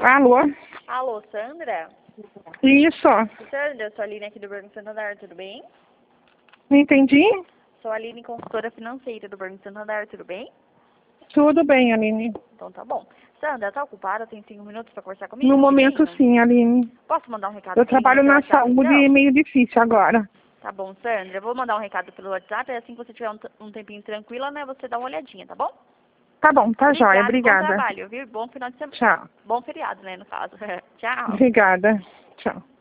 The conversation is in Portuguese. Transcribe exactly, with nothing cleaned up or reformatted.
Alô? Alô, Sandra? Isso. Sandra, eu sou a Aline aqui do Banco Santander, tudo bem? Não entendi? Sou a Aline, consultora financeira do Banco Santander, tudo bem? Tudo bem, Aline. Então tá bom. Sandra, tá ocupada? Tem cinco minutos pra conversar comigo? No momento, rapidinho? sim, Aline. Posso mandar um recado Eu por trabalho e-mail, na pelo WhatsApp, saúde e é então? meio difícil agora. Tá bom, Sandra. Eu vou mandar um recado pelo WhatsApp, e assim que você tiver um, t- um tempinho tranquila, né, você dá uma olhadinha, tá bom? Tá bom, tá jóia. Obrigada e bom Obrigada. trabalho, viu? Bom final de semana. Tchau. Bom feriado, né, no caso. Tchau. Obrigada. Tchau.